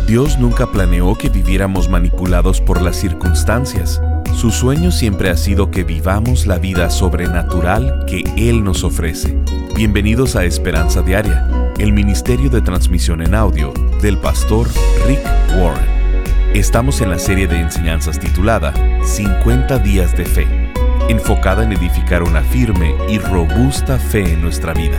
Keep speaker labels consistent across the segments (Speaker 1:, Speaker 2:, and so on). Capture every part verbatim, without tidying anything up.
Speaker 1: Dios nunca planeó que viviéramos manipulados por las circunstancias. Su sueño siempre ha sido que vivamos la vida sobrenatural que Él nos ofrece. Bienvenidos a Esperanza Diaria, el ministerio de transmisión en audio del pastor Rick Warren. Estamos en la serie de enseñanzas titulada cincuenta días de fe, enfocada en edificar una firme y robusta fe en nuestra vida.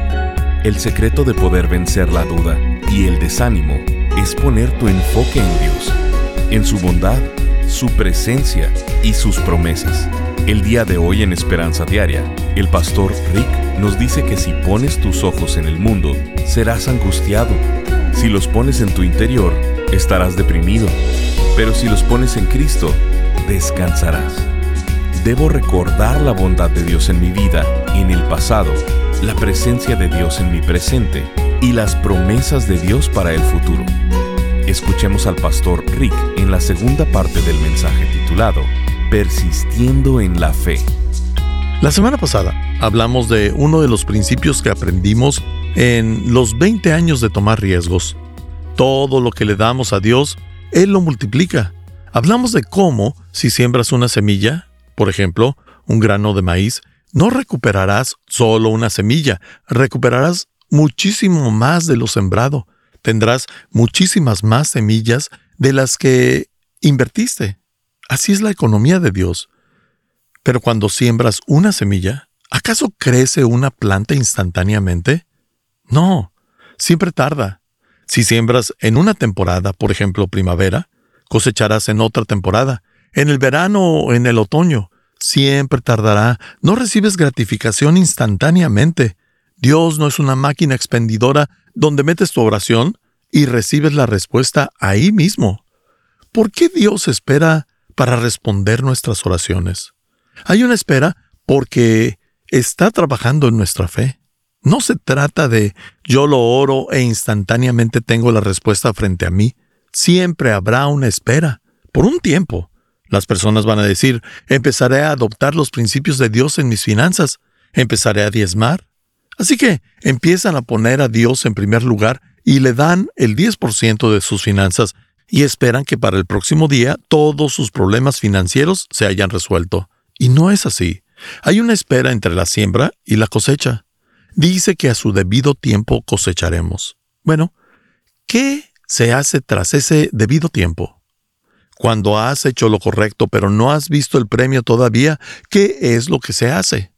Speaker 1: El secreto de poder vencer la duda y el desánimo es poner tu enfoque en Dios, en su bondad, su presencia y sus promesas. El día de hoy en Esperanza Diaria, el pastor Rick nos dice que si pones tus ojos en el mundo, serás angustiado. Si los pones en tu interior, estarás deprimido. Pero si los pones en Cristo, descansarás. Debo recordar la bondad de Dios en mi vida, en el pasado, la presencia de Dios en mi presente y las promesas de Dios para el futuro. Escuchemos al pastor Rick en la segunda parte del mensaje titulado Persistiendo en la Fe.
Speaker 2: La semana pasada hablamos de uno de los principios que aprendimos en los veinte años de tomar riesgos. Todo lo que le damos a Dios, Él lo multiplica. Hablamos de cómo, si siembras una semilla, por ejemplo, un grano de maíz, no recuperarás solo una semilla, recuperarás muchísimo más de lo sembrado. Tendrás muchísimas más semillas de las que invertiste. Así es la economía de Dios. Pero cuando siembras una semilla, ¿acaso crece una planta instantáneamente? No, siempre tarda. Si siembras en una temporada, por ejemplo, primavera, cosecharás en otra temporada. En el verano o en el otoño, siempre tardará. No recibes gratificación instantáneamente. Dios no es una máquina expendidora donde metes tu oración y recibes la respuesta ahí mismo. ¿Por qué Dios espera para responder nuestras oraciones? Hay una espera porque está trabajando en nuestra fe. No se trata de yo lo oro e instantáneamente tengo la respuesta frente a mí. Siempre habrá una espera, por un tiempo. Las personas van a decir, empezaré a adoptar los principios de Dios en mis finanzas, empezaré a diezmar. Así que empiezan a poner a Dios en primer lugar y le dan el diez por ciento de sus finanzas y esperan que para el próximo día todos sus problemas financieros se hayan resuelto. Y no es así. Hay una espera entre la siembra y la cosecha. Dice que a su debido tiempo cosecharemos. Bueno, ¿qué se hace tras ese debido tiempo? Cuando has hecho lo correcto pero no has visto el premio todavía, ¿qué es lo que se hace?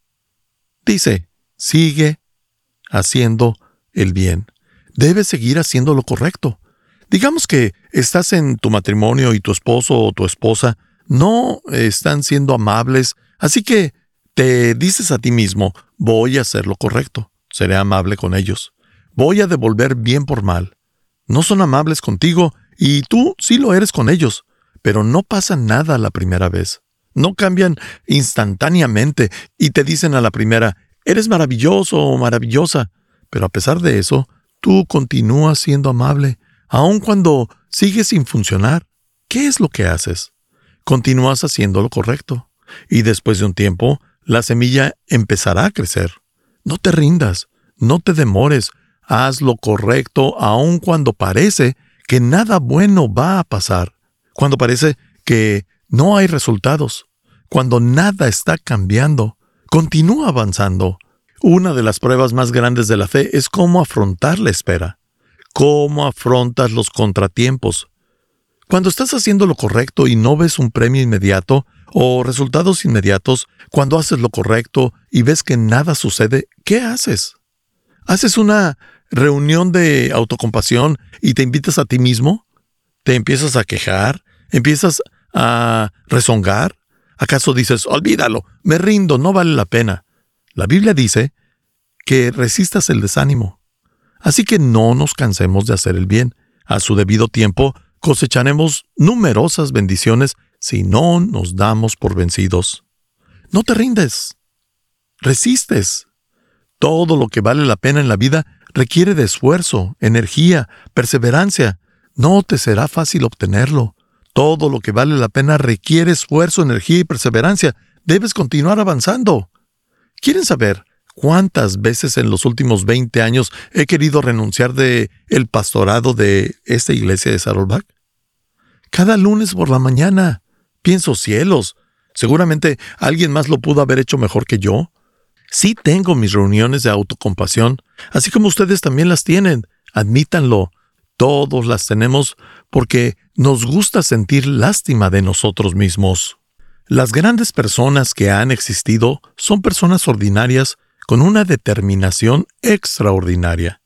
Speaker 2: Dice, sigue haciendo el bien. Debes seguir haciendo lo correcto. Digamos que estás en tu matrimonio y tu esposo o tu esposa no están siendo amables, así que te dices a ti mismo, voy a hacer lo correcto, seré amable con ellos. Voy a devolver bien por mal. No son amables contigo y tú sí lo eres con ellos, pero no pasa nada la primera vez. No cambian instantáneamente y te dicen a la primera, eres maravilloso o maravillosa, pero a pesar de eso, tú continúas siendo amable, aun cuando sigues sin funcionar. ¿Qué es lo que haces? Continúas haciendo lo correcto, y después de un tiempo, la semilla empezará a crecer. No te rindas, no te demores, haz lo correcto aun cuando parece que nada bueno va a pasar, cuando parece que no hay resultados, cuando nada está cambiando. Continúa avanzando. Una de las pruebas más grandes de la fe es cómo afrontar la espera. Cómo afrontas los contratiempos. Cuando estás haciendo lo correcto y no ves un premio inmediato o resultados inmediatos, cuando haces lo correcto y ves que nada sucede, ¿qué haces? ¿Haces una reunión de autocompasión y te invitas a ti mismo? ¿Te empiezas a quejar? ¿Empiezas a rezongar? ¿Acaso dices, olvídalo, me rindo, no vale la pena? La Biblia dice que resistas el desánimo. Así que no nos cansemos de hacer el bien. A su debido tiempo cosecharemos numerosas bendiciones si no nos damos por vencidos. No te rindes. Resistes. Todo lo que vale la pena en la vida requiere de esfuerzo, energía, perseverancia. No te será fácil obtenerlo. Todo lo que vale la pena requiere esfuerzo, energía y perseverancia. Debes continuar avanzando. ¿Quieren saber ¿Cuántas veces en los últimos veinte años he querido renunciar de el pastorado de esta iglesia de Saddleback? Cada lunes por la mañana. Pienso, cielos, seguramente alguien más lo pudo haber hecho mejor que yo. Sí tengo mis reuniones de autocompasión, así como ustedes también las tienen. Admítanlo. Todos las tenemos porque nos gusta sentir lástima de nosotros mismos. Las grandes personas que han existido son personas ordinarias con una determinación extraordinaria.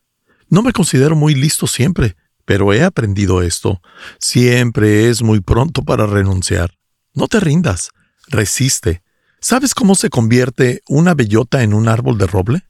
Speaker 2: No me considero muy listo siempre, pero he aprendido esto. Siempre es muy pronto para renunciar. No te rindas, resiste. ¿Sabes cómo se convierte una bellota en un árbol de roble?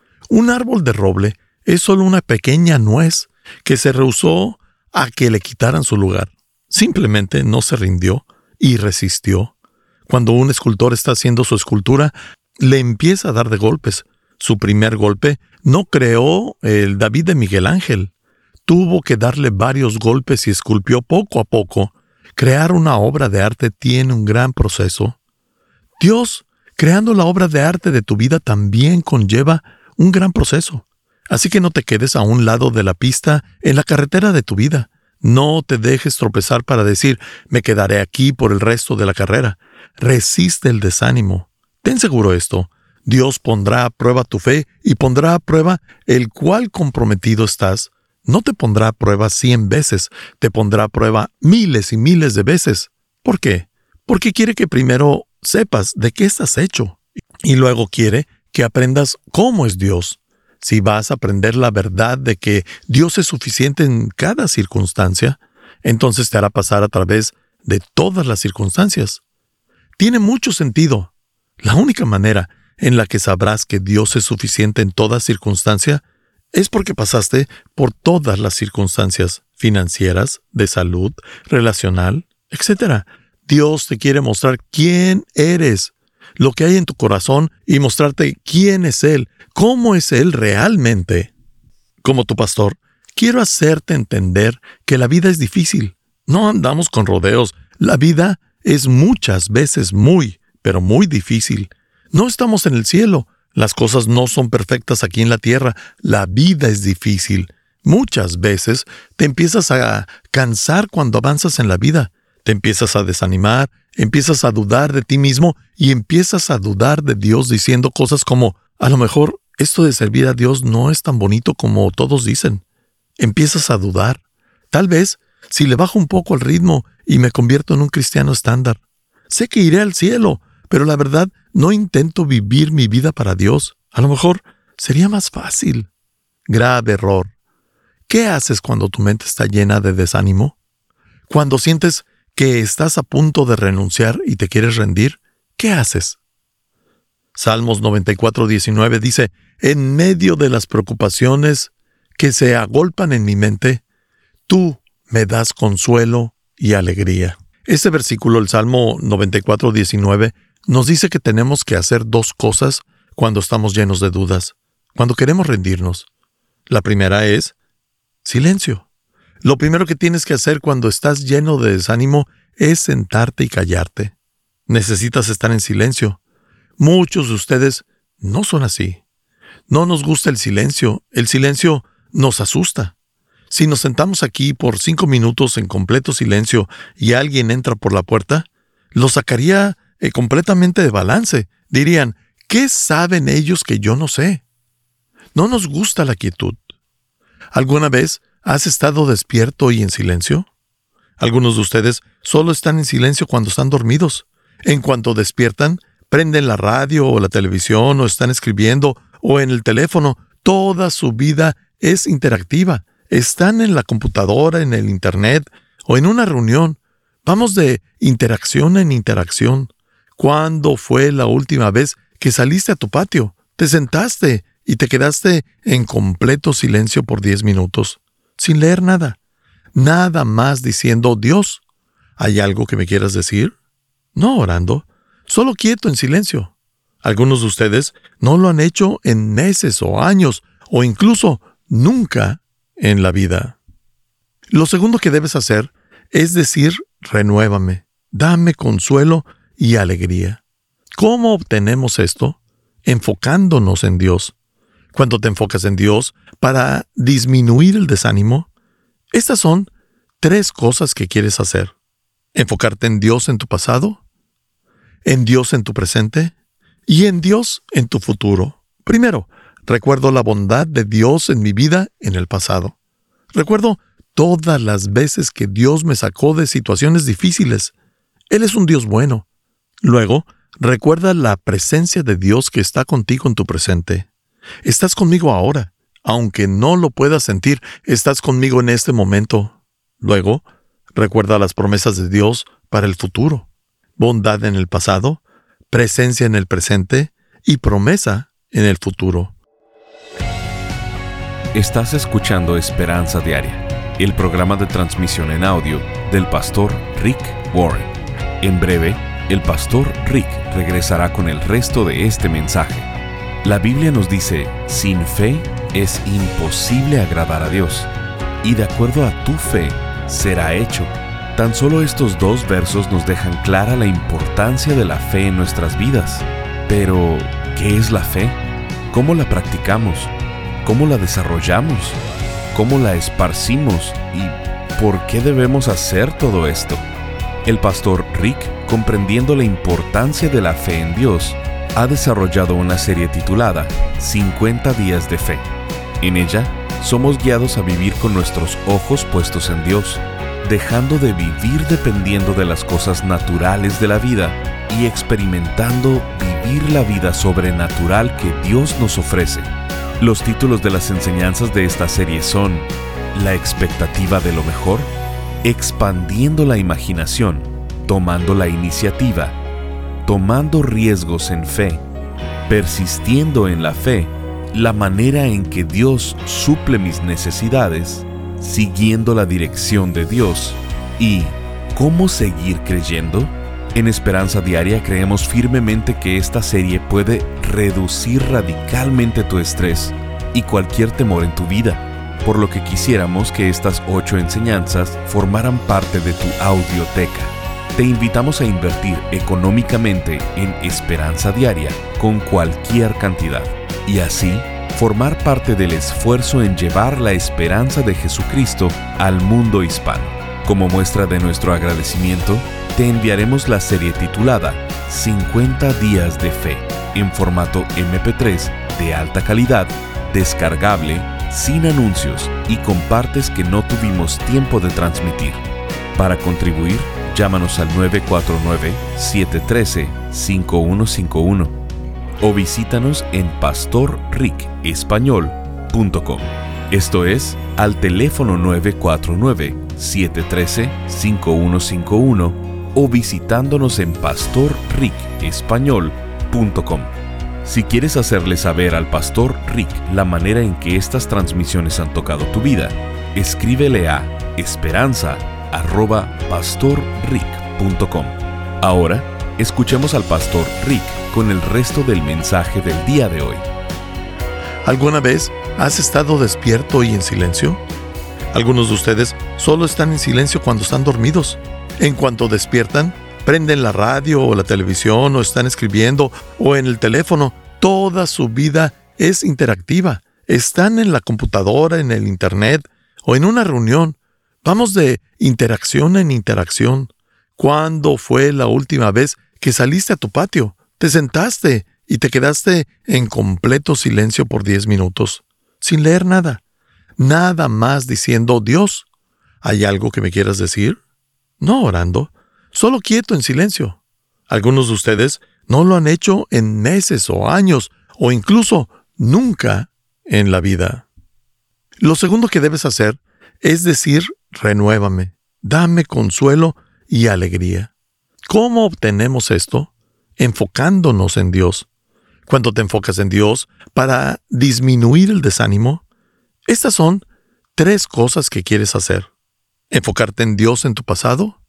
Speaker 2: Un árbol de roble es solo una pequeña nuez que se rehusó a que le quitaran su lugar. Simplemente no se rindió y resistió. Cuando un escultor está haciendo su escultura, le empieza a dar de golpes. Su primer golpe no creó el David de Miguel Ángel. Tuvo que darle varios golpes y esculpió poco a poco. Crear una obra de arte tiene un gran proceso. Dios, creando la obra de arte de tu vida, también conlleva un gran proceso. Así que no te quedes a un lado de la pista en la carretera de tu vida. No te dejes tropezar para decir, me quedaré aquí por el resto de la carrera. Resiste el desánimo. Ten seguro esto, Dios pondrá a prueba tu fe y pondrá a prueba el cuál comprometido estás. No te pondrá a prueba cien veces, te pondrá a prueba miles y miles de veces. ¿Por qué? Porque quiere que primero sepas de qué estás hecho y luego quiere que aprendas cómo es Dios. Si vas a aprender la verdad de que Dios es suficiente en cada circunstancia, entonces te hará pasar a través de todas las circunstancias. Tiene mucho sentido. La única manera en la que sabrás que Dios es suficiente en toda circunstancia es porque pasaste por todas las circunstancias financieras, de salud, relacional, etcétera. Dios te quiere mostrar quién eres, lo que hay en tu corazón y mostrarte quién es Él, cómo es Él realmente. Como tu pastor, quiero hacerte entender que la vida es difícil. No andamos con rodeos. La vida es muchas veces muy, pero muy difícil. No estamos en el cielo. Las cosas no son perfectas aquí en la tierra. La vida es difícil. Muchas veces te empiezas a cansar cuando avanzas en la vida. Te empiezas a desanimar, empiezas a dudar de ti mismo y empiezas a dudar de Dios diciendo cosas como, a lo mejor esto de servir a Dios no es tan bonito como todos dicen. Empiezas a dudar. Tal vez, si le bajo un poco el ritmo y me convierto en un cristiano estándar. Sé que iré al cielo, pero la verdad no intento vivir mi vida para Dios. A lo mejor sería más fácil. Grave error. ¿Qué haces cuando tu mente está llena de desánimo? Cuando sientes que estás a punto de renunciar y te quieres rendir, ¿qué haces? Salmos noventa y cuatro, diecinueve dice, en medio de las preocupaciones que se agolpan en mi mente, tú me das consuelo y alegría. Este versículo, el Salmo noventa y cuatro, diecinueve, nos dice que tenemos que hacer dos cosas cuando estamos llenos de dudas, cuando queremos rendirnos. La primera es silencio. Lo primero que tienes que hacer cuando estás lleno de desánimo es sentarte y callarte. Necesitas estar en silencio. Muchos de ustedes no son así. No nos gusta el silencio. El silencio nos asusta. Si nos sentamos aquí por cinco minutos en completo silencio y alguien entra por la puerta, lo sacaría eh, completamente de balance. Dirían, ¿qué saben ellos que yo no sé? No nos gusta la quietud. ¿Alguna vez has estado despierto y en silencio? Algunos de ustedes solo están en silencio cuando están dormidos. En cuanto despiertan, prenden la radio o la televisión o están escribiendo o en el teléfono. Toda su vida es interactiva. Están en la computadora, en el internet o en una reunión. Vamos de interacción en interacción. ¿Cuándo fue la última vez que saliste a tu patio, te sentaste y te quedaste en completo silencio por diez minutos? Sin leer nada. Nada más diciendo, Dios, ¿hay algo que me quieras decir? No orando, solo quieto en silencio. Algunos de ustedes no lo han hecho en meses o años, o incluso nunca en la vida. Lo segundo que debes hacer es decir, renuévame, dame consuelo y alegría. ¿Cómo obtenemos esto? enfocándonos en Dios. Cuando te enfocas en Dios para disminuir el desánimo, estas son tres cosas que quieres hacer. Enfocarte en Dios en tu pasado, en Dios en tu presente y en Dios en tu futuro. Primero, recuerdo la bondad de Dios en mi vida en el pasado. Recuerdo todas las veces que Dios me sacó de situaciones difíciles. Él es un Dios bueno. Luego, recuerda la presencia de Dios que está contigo en tu presente. Estás conmigo ahora. Aunque no lo puedas sentir, estás conmigo en este momento. Luego, recuerda las promesas de Dios para el futuro. Bondad en el pasado, presencia en el presente y promesa en el futuro.
Speaker 1: Estás escuchando Esperanza Diaria, el programa de transmisión en audio del pastor Rick Warren. En breve, el pastor Rick regresará con el resto de este mensaje. La Biblia nos dice, sin fe es imposible agradar a Dios, y de acuerdo a tu fe será hecho. Tan solo estos dos versos nos dejan clara la importancia de la fe en nuestras vidas. Pero, ¿qué es la fe? ¿Cómo la practicamos? ¿Cómo la desarrollamos? ¿Cómo la esparcimos? ¿Y por qué debemos hacer todo esto? El pastor Rick, comprendiendo la importancia de la fe en Dios, ha desarrollado una serie titulada cincuenta días de fe. En ella, somos guiados a vivir con nuestros ojos puestos en Dios, dejando de vivir dependiendo de las cosas naturales de la vida y experimentando vivir la vida sobrenatural que Dios nos ofrece. Los títulos de las enseñanzas de esta serie son La expectativa de lo mejor, Expandiendo la imaginación, Tomando la iniciativa, Tomando riesgos en fe, Persistiendo en la fe, La manera en que Dios suple mis necesidades, Siguiendo la dirección de Dios y ¿Cómo seguir creyendo? En Esperanza Diaria creemos firmemente que esta serie puede reducir radicalmente tu estrés y cualquier temor en tu vida, por lo que quisiéramos que estas ocho enseñanzas formaran parte de tu audioteca. Te invitamos a invertir económicamente en Esperanza Diaria con cualquier cantidad y así formar parte del esfuerzo en llevar la esperanza de Jesucristo al mundo hispano. Como muestra de nuestro agradecimiento, te enviaremos la serie titulada cincuenta días de fe en formato eme pe tres de alta calidad, descargable, sin anuncios y con partes que no tuvimos tiempo de transmitir. Para contribuir, llámanos al nueve cuatro nueve, siete uno tres, cinco uno cinco uno o visítanos en pastor rick español punto com. Esto es, al teléfono nueve cuatro nueve, siete uno tres, cinco uno cinco uno o visitándonos en pastor rick español punto com. Si quieres hacerle saber al pastor Rick la manera en que estas transmisiones han tocado tu vida, escríbele a esperanza arroba pastor rick punto com. Ahora, escuchemos al pastor Rick con el resto del mensaje del día de hoy.
Speaker 2: ¿Alguna vez has estado despierto y en silencio? Algunos de ustedes solo están en silencio cuando están dormidos. En cuanto despiertan, prenden la radio o la televisión o están escribiendo o en el teléfono. Toda su vida es interactiva. Están en la computadora, en el internet o en una reunión. Vamos de interacción en interacción. ¿Cuándo fue la última vez que saliste a tu patio, te sentaste y te quedaste en completo silencio por diez minutos, sin leer nada? Nada más diciendo, Dios, ¿hay algo que me quieras decir? No orando, solo quieto en silencio. Algunos de ustedes no lo han hecho en meses o años, o incluso nunca en la vida. Lo segundo que debes hacer es decir, renuévame, dame consuelo y alegría. ¿Cómo obtenemos esto? Enfocándonos en Dios. Cuando te enfocas en Dios para disminuir el desánimo, estas son tres cosas que quieres hacer. Enfocarte en Dios en tu pasado,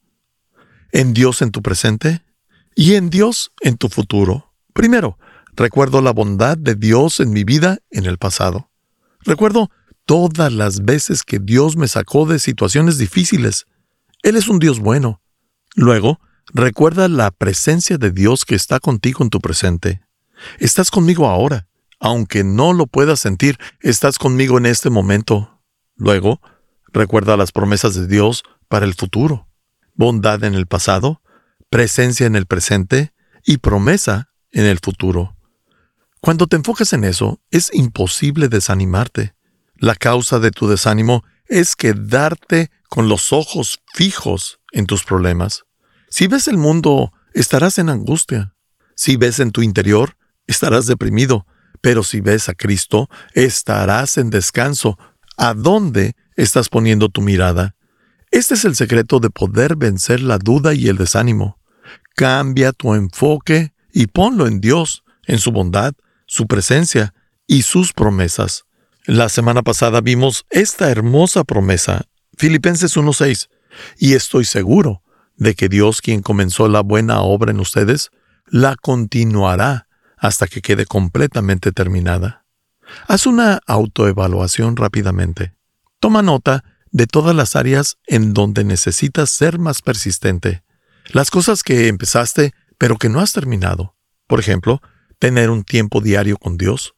Speaker 2: en Dios en tu presente y en Dios en tu futuro. Primero, recuerdo la bondad de Dios en mi vida en el pasado. Recuerdo todas las veces que Dios me sacó de situaciones difíciles. Él es un Dios bueno. Luego, recuerda la presencia de Dios que está contigo en tu presente. Estás conmigo ahora. Aunque no lo puedas sentir, estás conmigo en este momento. Luego, recuerda las promesas de Dios para el futuro. Bondad en el pasado, presencia en el presente y promesa en el futuro. Cuando te enfocas en eso, es imposible desanimarte. La causa de tu desánimo es quedarte con los ojos fijos en tus problemas. Si ves el mundo, estarás en angustia. Si ves en tu interior, estarás deprimido. Pero si ves a Cristo, estarás en descanso. ¿A dónde estás poniendo tu mirada? Este es el secreto de poder vencer la duda y el desánimo. Cambia tu enfoque y ponlo en Dios, en su bondad, su presencia y sus promesas. La semana pasada vimos esta hermosa promesa, Filipenses uno seis, y estoy seguro de que Dios, quien comenzó la buena obra en ustedes, la continuará hasta que quede completamente terminada. Haz una autoevaluación rápidamente. Toma nota de todas las áreas en donde necesitas ser más persistente. Las cosas que empezaste, pero que no has terminado. Por ejemplo, tener un tiempo diario con Dios.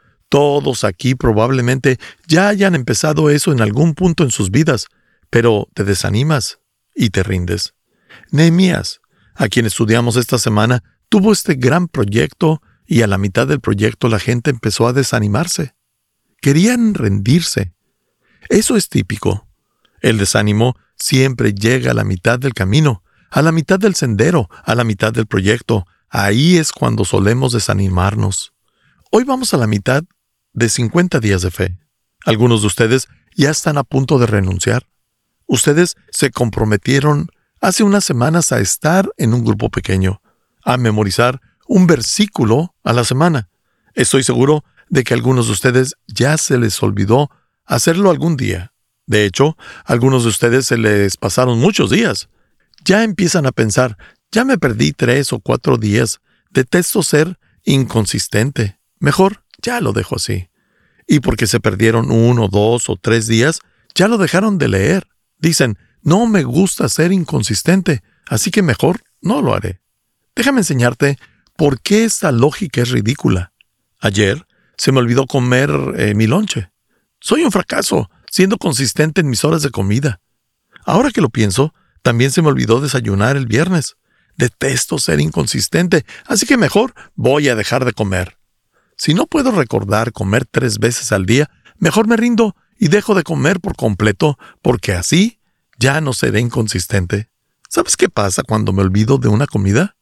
Speaker 2: Todos aquí probablemente ya hayan empezado eso en algún punto en sus vidas, pero te desanimas y te rindes. Nehemías, a quien estudiamos esta semana, tuvo este gran proyecto y a la mitad del proyecto la gente empezó a desanimarse. Querían rendirse. Eso es típico. El desánimo siempre llega a la mitad del camino, a la mitad del sendero, a la mitad del proyecto. Ahí es cuando solemos desanimarnos. Hoy vamos a la mitad de cincuenta días de fe. Algunos de ustedes ya están a punto de renunciar. Ustedes se comprometieron hace unas semanas a estar en un grupo pequeño, a memorizar un versículo a la semana. Estoy seguro de que a algunos de ustedes ya se les olvidó hacerlo algún día. De hecho, a algunos de ustedes se les pasaron muchos días. Ya empiezan a pensar, ya me perdí tres o cuatro días. Detesto ser inconsistente. Mejor, ya lo dejo así. Y porque se perdieron uno, dos o tres días, ya lo dejaron de leer. Dicen, no me gusta ser inconsistente, así que mejor no lo haré. Déjame enseñarte por qué esta lógica es ridícula. Ayer se me olvidó comer eh, mi lonche. Soy un fracaso, siendo consistente en mis horas de comida. Ahora que lo pienso, también se me olvidó desayunar el viernes. Detesto ser inconsistente, así que mejor voy a dejar de comer. Si no puedo recordar comer tres veces al día, mejor me rindo y dejo de comer por completo, porque así ya no seré inconsistente. ¿Sabes qué pasa cuando me olvido de una comida?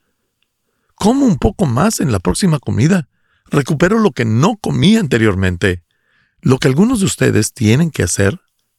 Speaker 2: Como un poco más en la próxima comida. Recupero lo que no comí anteriormente. Lo que algunos de ustedes tienen que hacer,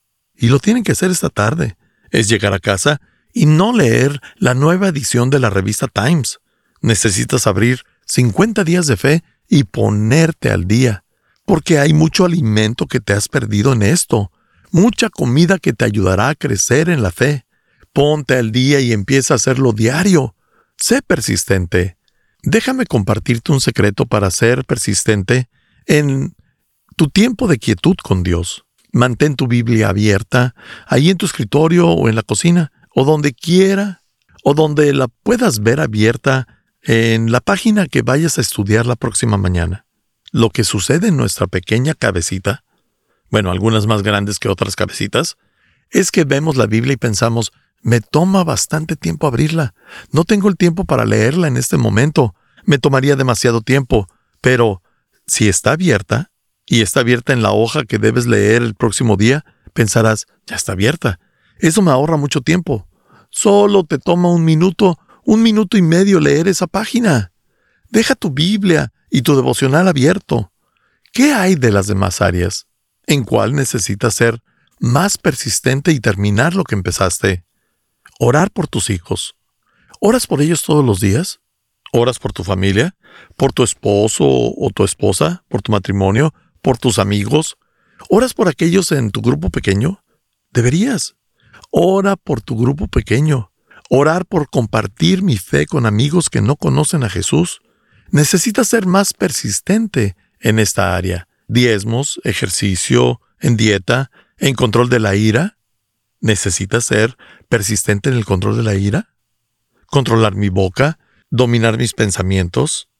Speaker 2: y lo tienen que hacer esta tarde, es llegar a casa y no leer la nueva edición de la revista Times. Necesitas abrir cincuenta días de fe y ponerte al día, porque hay mucho alimento que te has perdido en esto, mucha comida que te ayudará a crecer en la fe. Ponte al día y empieza a hacerlo diario. Sé persistente. Déjame compartirte un secreto para ser persistente en tu tiempo de quietud con Dios. Mantén tu Biblia abierta, ahí en tu escritorio o en la cocina, o donde quiera, o donde la puedas ver abierta en la página que vayas a estudiar la próxima mañana. Lo que sucede en nuestra pequeña cabecita, bueno, algunas más grandes que otras cabecitas, es que vemos la Biblia y pensamos, me toma bastante tiempo abrirla, no tengo el tiempo para leerla en este momento, me tomaría demasiado tiempo, pero si está abierta, y está abierta en la hoja que debes leer el próximo día, pensarás, ya está abierta. Eso me ahorra mucho tiempo. Solo te toma un minuto, un minuto y medio leer esa página. Deja tu Biblia y tu devocional abierto. ¿Qué hay de las demás áreas? ¿En cuál necesitas ser más persistente y terminar lo que empezaste? Orar por tus hijos. ¿Oras por ellos todos los días? ¿Oras por tu familia? ¿Por tu esposo o tu esposa? ¿Por tu matrimonio? ¿Por tus amigos? ¿Oras por aquellos en tu grupo pequeño? Deberías. Ora por tu grupo pequeño. Orar por compartir mi fe con amigos que no conocen a Jesús. Necesitas ser más persistente en esta área. Diezmos, ejercicio, en dieta, en control de la ira. ¿Necesitas ser persistente en el control de la ira? ¿Controlar mi boca? ¿Dominar mis pensamientos?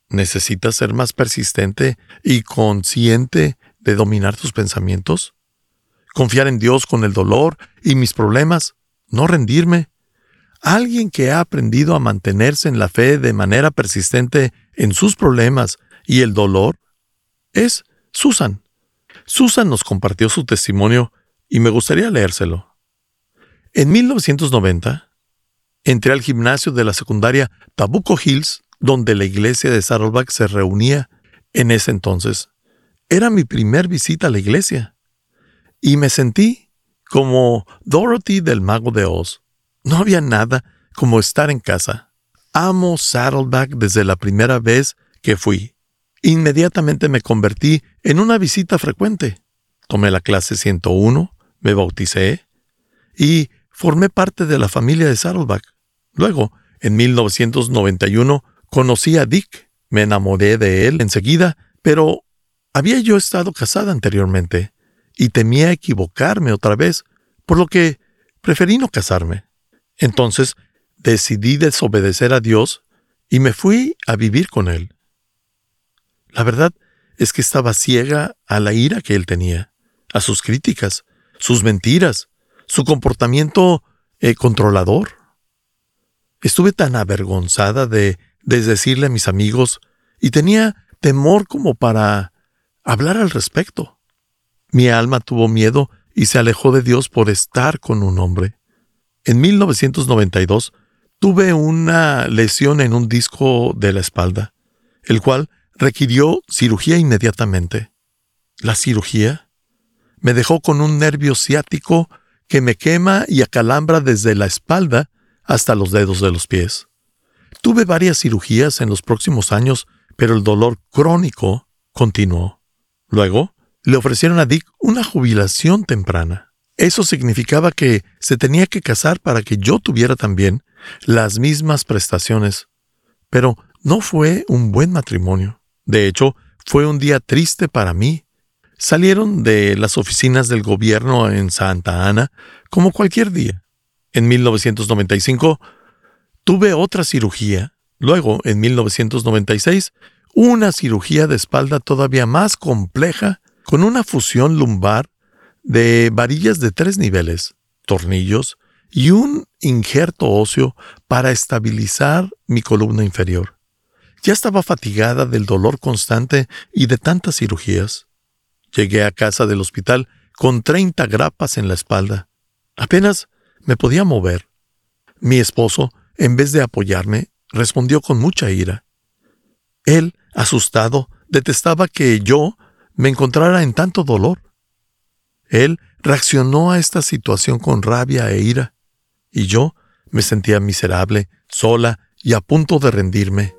Speaker 2: ¿Necesitas ser más persistente y consciente de dominar tus pensamientos? Confiar en Dios con el dolor y mis problemas, no rendirme. Alguien que ha aprendido a mantenerse en la fe de manera persistente en sus problemas y el dolor es Susan. Susan nos compartió su testimonio y me gustaría leérselo. En mil novecientos noventa, entré al gimnasio de la secundaria Tabuco Hills, donde la iglesia de Saddleback se reunía en ese entonces. Era mi primer visita a la iglesia. Y me sentí como Dorothy del Mago de Oz. No había nada como estar en casa. Amo Saddleback desde la primera vez que fui. Inmediatamente me convertí en una visita frecuente. Tomé la clase ciento uno, me bauticé y formé parte de la familia de Saddleback. Luego, en mil novecientos noventa y uno, conocí a Dick. Me enamoré de él enseguida, pero había yo estado casada anteriormente y temía equivocarme otra vez, por lo que preferí no casarme. Entonces, decidí desobedecer a Dios y me fui a vivir con él. La verdad es que estaba ciega a la ira que él tenía, a sus críticas, sus mentiras, su comportamiento eh, controlador. Estuve tan avergonzada de desdecirle a mis amigos y tenía temor como para hablar al respecto. Mi alma tuvo miedo y se alejó de Dios por estar con un hombre. En mil novecientos noventa y dos tuve una lesión en un disco de la espalda, el cual requirió cirugía inmediatamente. La cirugía me dejó con un nervio ciático que me quema y acalambra desde la espalda hasta los dedos de los pies. Tuve varias cirugías en los próximos años, pero el dolor crónico continuó. Luego, le ofrecieron a Dick una jubilación temprana. Eso significaba que se tenía que casar para que yo tuviera también las mismas prestaciones. Pero no fue un buen matrimonio. De hecho, fue un día triste para mí. Salieron de las oficinas del gobierno en Santa Ana como cualquier día. En mil novecientos noventa y cinco tuve otra cirugía. Luego, en mil novecientos noventa y seis, una cirugía de espalda todavía más compleja con una fusión lumbar de varillas de tres niveles, tornillos y un injerto óseo para estabilizar mi columna inferior. Ya estaba fatigada del dolor constante y de tantas cirugías. Llegué a casa del hospital con treinta grapas en la espalda. Apenas me podía mover. Mi esposo, en vez de apoyarme, respondió con mucha ira. Él, asustado, detestaba que yo me encontrara en tanto dolor. Él reaccionó a esta situación con rabia e ira, y yo me sentía miserable, sola y a punto de rendirme.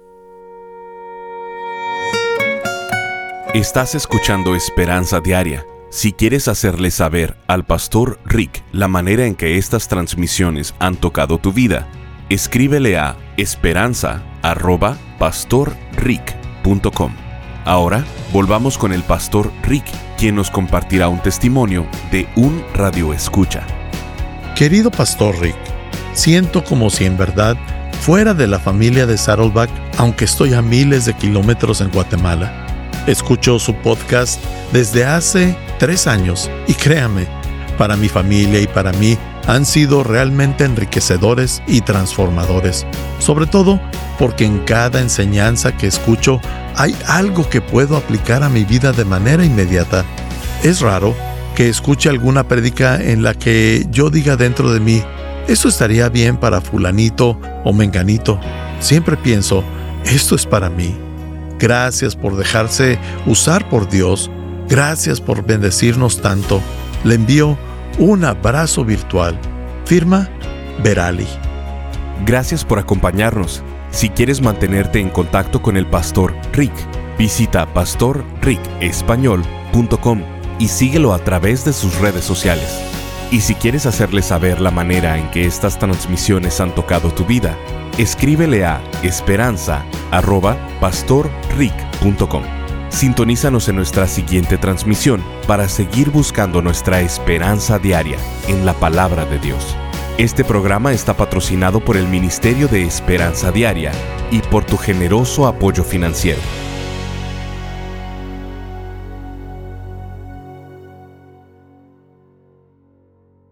Speaker 1: Estás escuchando Esperanza Diaria. Si quieres hacerle saber al Pastor Rick la manera en que estas transmisiones han tocado tu vida, escríbele a esperanza arroba pastor rick punto com. Ahora, volvamos con el Pastor Rick, quien nos compartirá un testimonio de un radioescucha.
Speaker 2: Querido Pastor Rick, siento como si en verdad fuera de la familia de Saddleback, aunque estoy a miles de kilómetros en Guatemala. Escucho su podcast desde hace tres años y créame, para mi familia y para mí han sido realmente enriquecedores y transformadores, sobre todo porque en cada enseñanza que escucho hay algo que puedo aplicar a mi vida de manera inmediata. Es raro que escuche alguna prédica en la que yo diga dentro de mí, eso estaría bien para fulanito o menganito. Siempre pienso, esto es para mí. Gracias por dejarse usar por Dios. Gracias por bendecirnos tanto. Le envío un abrazo virtual. Firma Verali.
Speaker 1: Gracias por acompañarnos. Si quieres mantenerte en contacto con el Pastor Rick, visita pastor rick español punto com y síguelo a través de sus redes sociales. Y si quieres hacerle saber la manera en que estas transmisiones han tocado tu vida, escríbele a esperanza arroba pastor rick punto com. Sintonízanos en nuestra siguiente transmisión para seguir buscando nuestra esperanza diaria en la palabra de Dios. Este programa está patrocinado por el Ministerio de Esperanza Diaria y por tu generoso apoyo financiero.